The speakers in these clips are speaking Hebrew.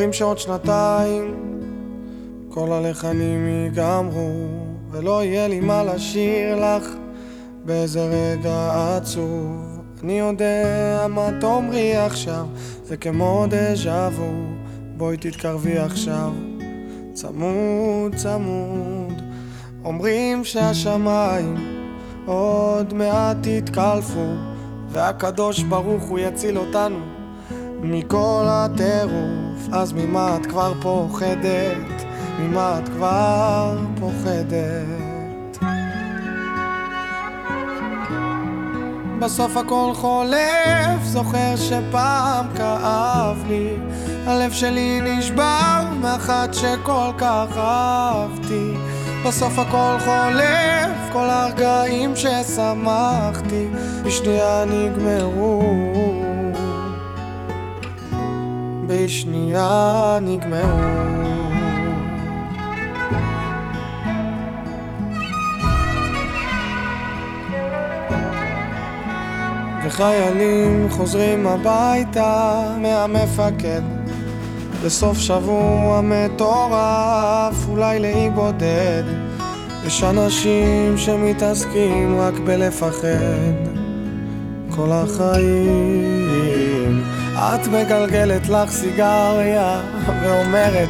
אומרים שעוד שנתיים כל הלחנים ייגמרו, ולא יהיה לי מה לשיר לך באיזה רגע עצוב. אני יודע מה תאמרי עכשיו, זה כמו דז'ה וו. בואי תתקרבי עכשיו, צמוד צמוד. אומרים שהשמיים עוד מעט יתקלפו, והקדוש ברוך הוא יציל אותנו מכל הטירוף. אז ממה את כבר פוחדת? ממה את כבר פוחדת? בסוף הכל חולף, זוכר שפעם כאב לי, הלב שלי נשבר מאחת שכל כך אהבתי. בסוף הכל חולף, כל הרגעים ששמחתי בשנייה נגמרו, בשנייה נגמרו. וחיילים חוזרים הביתה מהמפקד בסוף שבוע מטורף, אולי לאי בודד. יש אנשים שמתעסקים רק בלפחד כל החיים. את מגלגלת לך סיגריה ואומרת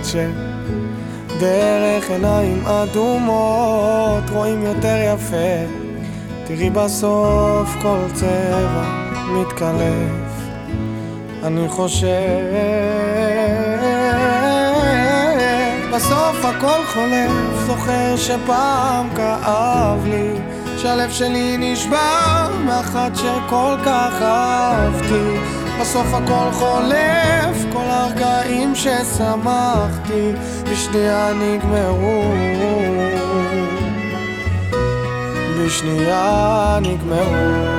שדרך עיניים אדומות רואים יותר יפה. תראי בסוף כל צבע מתקלף. אני חושב בסוף הכל חולף, זוכר שפעם כאב לי, שהלב שלי נשבר מאחת שכל כך אהבתי. בסוף הכל חולף, כל הרגעים ששמחתי בשנייה נגמרו, בשנייה נגמרו.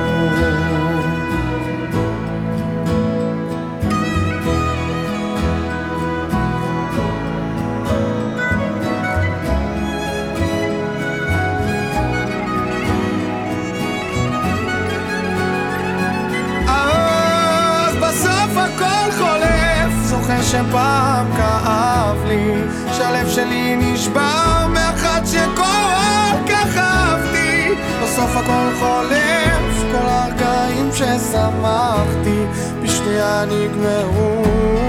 זוכר שפעם כאב לי, שהלב שלי נשבר מאחת שכל כך אהבתי. בסוף הכל חולף, כל הרגעים ששמחתי בשנייה נגמרו.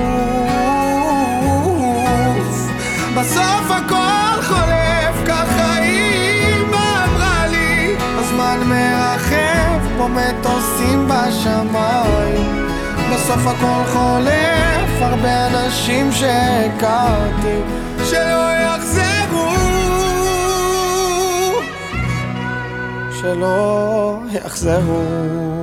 בסוף הכל חולף, ככה אמא אמרה לי, הזמן מרחב כמו מטוסים בשמיים. בסוף הכל חולף, הרבה אנשים שהכרתי שלא יחזרו, שלא יחזרו.